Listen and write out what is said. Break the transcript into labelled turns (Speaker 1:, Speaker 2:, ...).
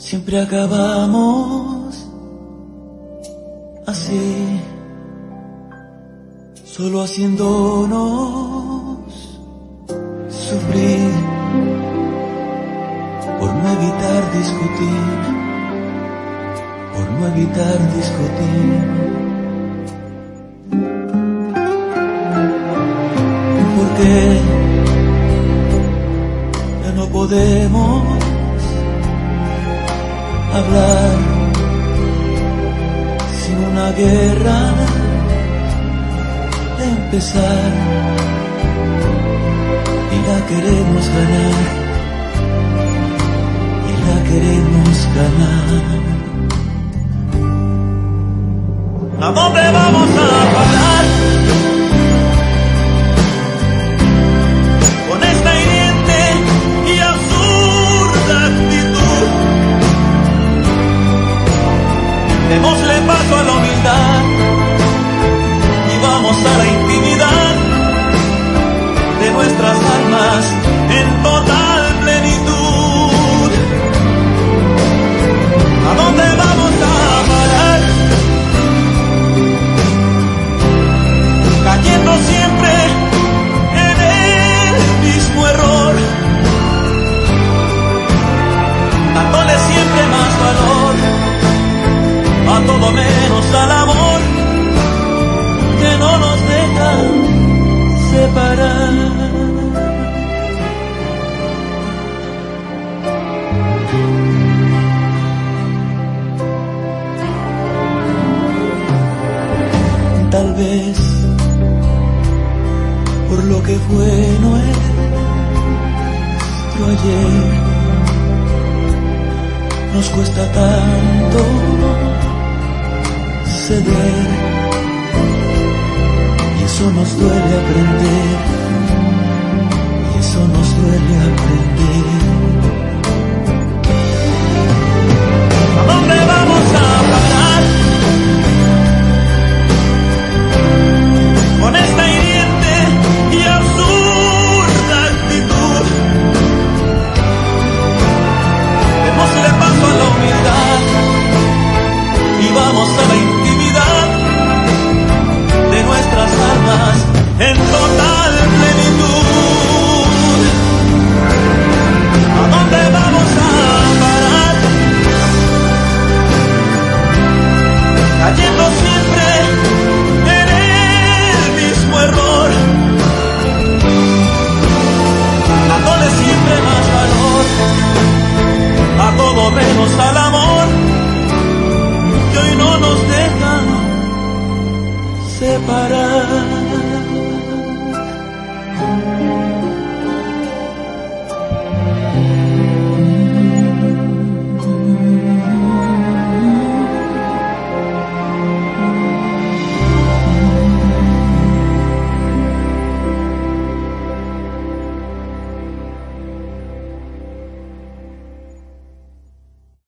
Speaker 1: Siempre acabamos así, solo haciéndonos sufrir por no evitar discutir, por no evitar discutir. Porque ya no podemos hablar sin una guerra empezar, y la queremos ganar, y la queremos ganar. ¿A dónde vamos a parar con esta hiriente y absurda actitud? Démosle paso a la humildad y vamos a la intimidad de nuestras almas en total plenitud. ¿A dónde vamos a parar? Cayendo siempre en el mismo error, dándole siempre más valor a todo menos al amor que no nos deja separar. Tal vez por lo que fue nuestro ayer nos cuesta tanto ceder, y eso nos duele aprender, y eso nos duele aprender.